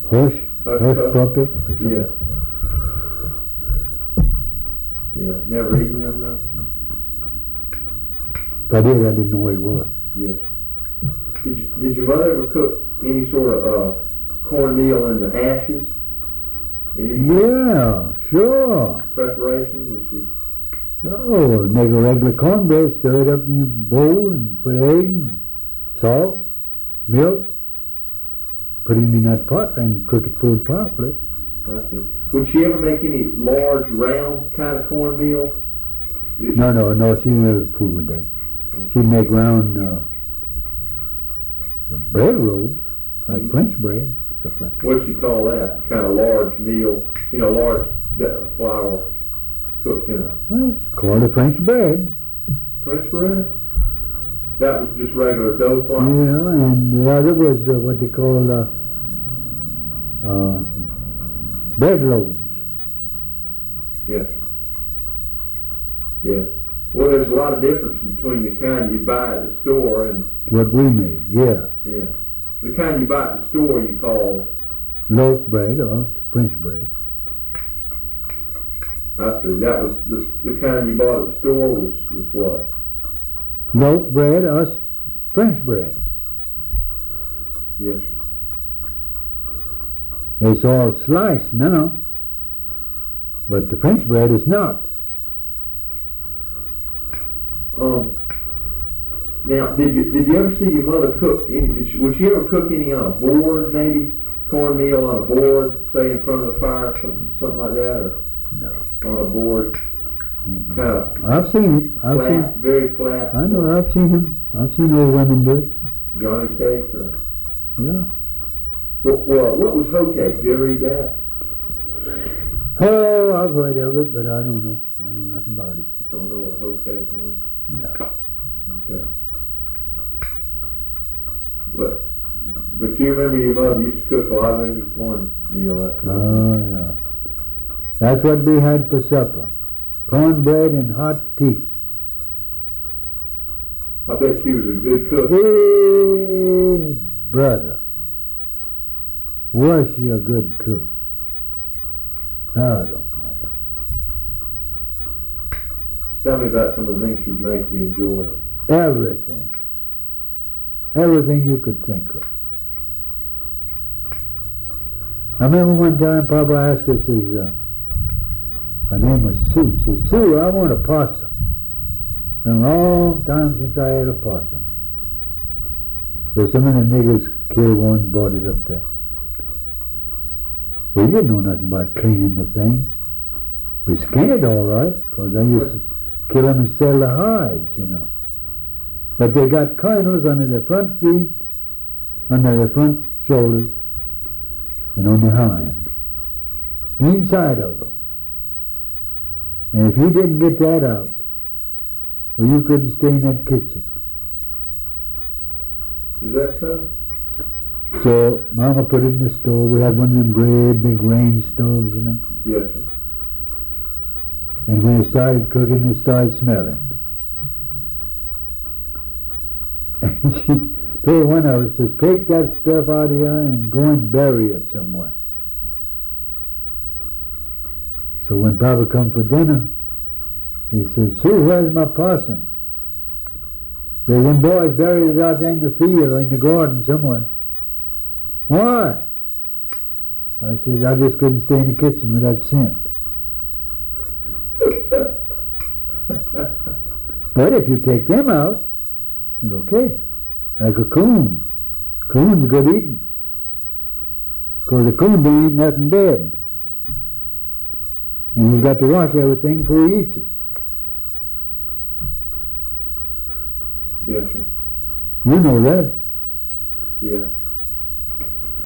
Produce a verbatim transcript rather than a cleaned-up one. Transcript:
Hush, Hush hush puppy? puppy. Or something. Yeah. Yeah, never eaten them though? If I did, I didn't know what it was. Yes. Did you, did your mother ever cook any sort of uh, cornmeal in the ashes? Any Yeah, sure. preparation? Would she? Oh, make a regular cornbread, stir it up in a bowl and put egg and salt, milk, put it in that pot and cook it full properly. I see. Would she ever make any large, round kind of cornmeal? Did No, no, no, she never fool with that. She'd make round uh, bread rolls, like Mhm. French bread, stuff like that. What'd she call that? Kind of large meal, you know, large uh, flour cooked in a Well, it's called a French bread. French bread? That was just regular dough flour? Yeah, and the other was uh, what they call uh, uh, bread loaves. Yes. Yeah. Well, there's a lot of difference between the kind you buy at the store and, What we made, yeah. yeah, the kind you buy at the store you call, Loaf bread or French bread. I see, that was, the, the kind you bought at the store was, was what? Loaf bread or French bread. Yes. It's all sliced now, but the French bread is not. Um, now, did you did you ever see your mother cook any, did she, would she ever cook any on a board, maybe? Cornmeal on a board, say in front of the fire, something, something like that, or No. on a board, Mm-mm. kind of I've seen it. I've flat, seen. very flat? I know. I've seen them. I've seen old women do it. Johnny cake, or, Yeah. well, well, what was hoe cake? Did you ever eat that? Oh, I've heard of it, but I don't know. I know nothing about it. Don't know what hoe cake was. No. Okay. But, but you remember your mother used to cook a lot of things with cornmeal, that's right. Oh yeah. That's what we had for supper. Cornbread and hot tea. I bet she was a good cook. Hey, brother. Was she a good cook? I don't know. Tell me about some of the things she'd make you enjoy. Everything. Everything you could think of. I remember one time Papa asked us, his, uh, her name was Sue, said, Sue, I want a possum. Been a long time since I had a possum. So some of the niggers killed one and brought it up there. We didn't know nothing about cleaning the thing. We skinned it all right, because I used to kill them and sell the hides, you know. But they got kernels under their front feet, under their front shoulders, and on the hind. Inside of them. And if you didn't get that out, well, you couldn't stay in that kitchen. Is that so? So Mama put it in the stove. We had one of them great big range stoves, you know. Yes, sir. And when it started cooking, it started smelling. And she told one of us, says, take that stuff out of here and go and bury it somewhere. So when Papa come for dinner, he says, Sue, where's my possum? Well, them boys buried it out there in the field or in the garden somewhere. Why? I said, I just couldn't stay in the kitchen with that scent. But if you take them out, it's okay. Like a coon. Coon's good eating. Because a coon don't eat nothing dead. And he's got to wash everything before he eats it. Yes, sir. You know that. Yeah.